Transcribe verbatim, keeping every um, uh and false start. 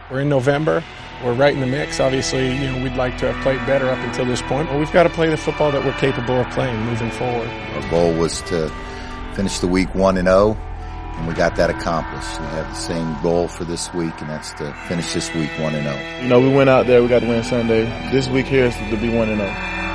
We're in November. We're right in the mix. Obviously, you know, we'd like to have played better up until this point, but we've got to play the football that we're capable of playing moving forward. Our goal was to finish the week one and oh, and we got that accomplished. We have the same goal for this week, and that's to finish this week one and oh. You know, we went out there, we got to win Sunday. This week here is to be one and oh.